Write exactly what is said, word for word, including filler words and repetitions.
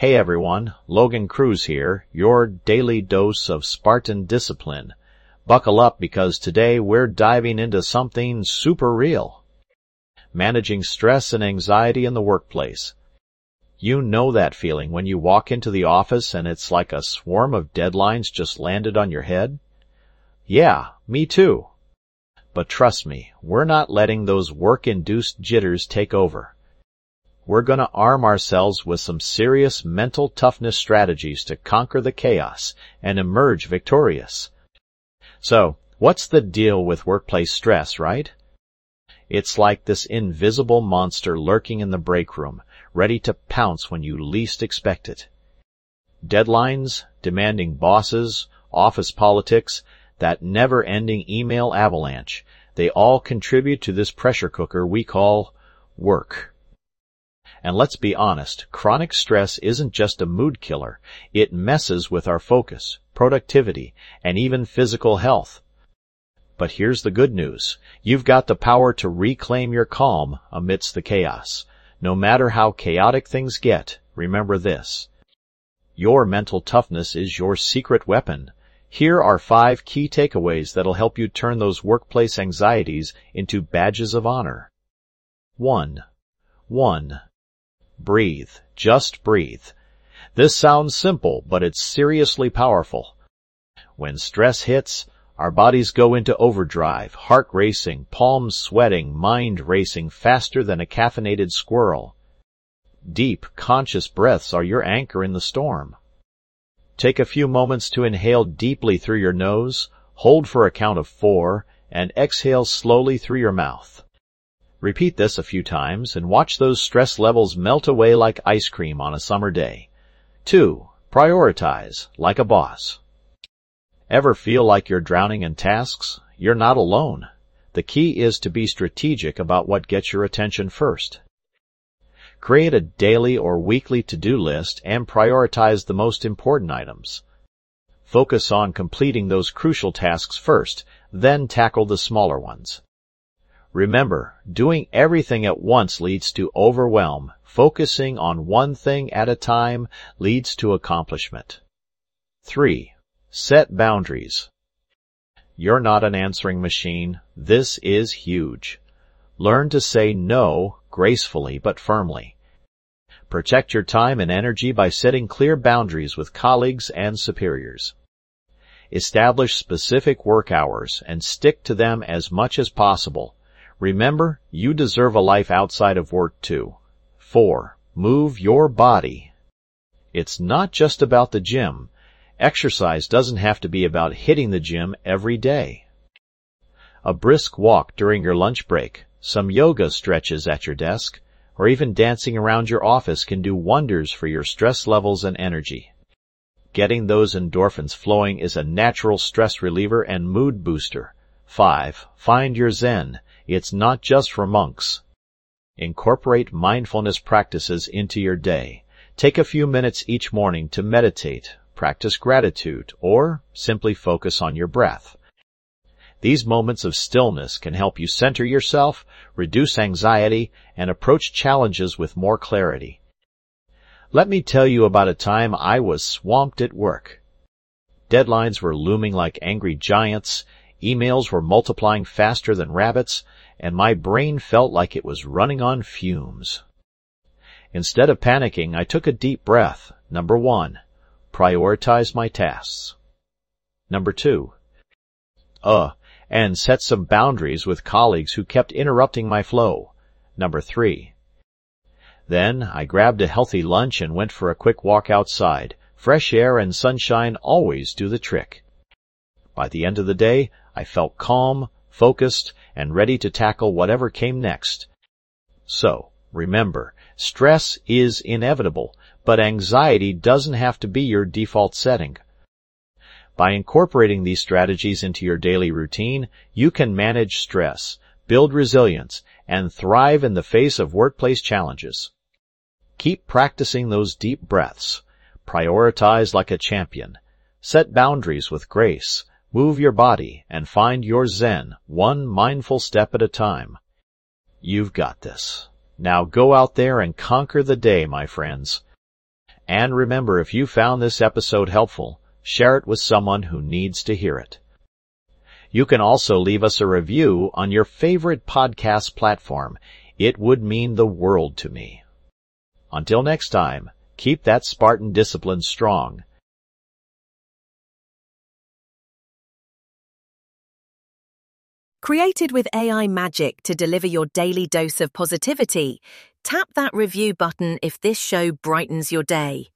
Hey everyone, Logan Cruz here, your daily dose of Spartan discipline. Buckle up because today we're diving into something super real. Managing stress and anxiety in the workplace. You know that feeling when you walk into the office and it's like a swarm of deadlines just landed on your head? Yeah, me too. But trust me, we're not letting those work-induced jitters take over. We're going to arm ourselves with some serious mental toughness strategies to conquer the chaos and emerge victorious. So, what's the deal with workplace stress, right? It's like this invisible monster lurking in the break room, ready to pounce when you least expect it. Deadlines, demanding bosses, office politics, that never-ending email avalanche, they all contribute to this pressure cooker we call work. And let's be honest, chronic stress isn't just a mood killer. It messes with our focus, productivity, and even physical health. But here's the good news. You've got the power to reclaim your calm amidst the chaos. No matter how chaotic things get, remember this. Your mental toughness is your secret weapon. Here are five key takeaways that'll help you turn those workplace anxieties into badges of honor. One. One. Breathe. Just breathe. This sounds simple, but it's seriously powerful. When stress hits, our bodies go into overdrive, heart racing, palms sweating, mind racing faster than a caffeinated squirrel. Deep, conscious breaths are your anchor in the storm. Take a few moments to inhale deeply through your nose, hold for a count of four, and exhale slowly through your mouth. Repeat this a few times and watch those stress levels melt away like ice cream on a summer day. Two, prioritize, like a boss. Ever feel like you're drowning in tasks? You're not alone. The key is to be strategic about what gets your attention first. Create a daily or weekly to-do list and prioritize the most important items. Focus on completing those crucial tasks first, then tackle the smaller ones. Remember, doing everything at once leads to overwhelm. Focusing on one thing at a time leads to accomplishment. Three. Set boundaries. You're not an answering machine. This is huge. Learn to say no gracefully but firmly. Protect your time and energy by setting clear boundaries with colleagues and superiors. Establish specific work hours and stick to them as much as possible. Remember, you deserve a life outside of work too. Four. Move your body. It's not just about the gym. Exercise doesn't have to be about hitting the gym every day. A brisk walk during your lunch break, some yoga stretches at your desk, or even dancing around your office can do wonders for your stress levels and energy. Getting those endorphins flowing is a natural stress reliever and mood booster. Five. Find your Zen. It's not just for monks. Incorporate mindfulness practices into your day. Take a few minutes each morning to meditate, practice gratitude, or simply focus on your breath. These moments of stillness can help you center yourself, reduce anxiety, and approach challenges with more clarity. Let me tell you about a time I was swamped at work. Deadlines were looming like angry giants, emails were multiplying faster than rabbits, and my brain felt like it was running on fumes. Instead of panicking, I took a deep breath. Number one, prioritize my tasks. Number two, uh, and set some boundaries with colleagues who kept interrupting my flow. Number three. Then I grabbed a healthy lunch and went for a quick walk outside. Fresh air and sunshine always do the trick. By the end of the day, I felt calm, focused, and ready to tackle whatever came next. So, remember, stress is inevitable, but anxiety doesn't have to be your default setting. By incorporating these strategies into your daily routine, you can manage stress, build resilience, and thrive in the face of workplace challenges. Keep practicing those deep breaths. Prioritize like a champion. Set boundaries with grace. Move your body and find your Zen, one mindful step at a time. You've got this. Now go out there and conquer the day, my friends. And remember, if you found this episode helpful, share it with someone who needs to hear it. You can also leave us a review on your favorite podcast platform. It would mean the world to me. Until next time, keep that Spartan discipline strong. Created with A I magic to deliver your daily dose of positivity, tap that review button if this show brightens your day.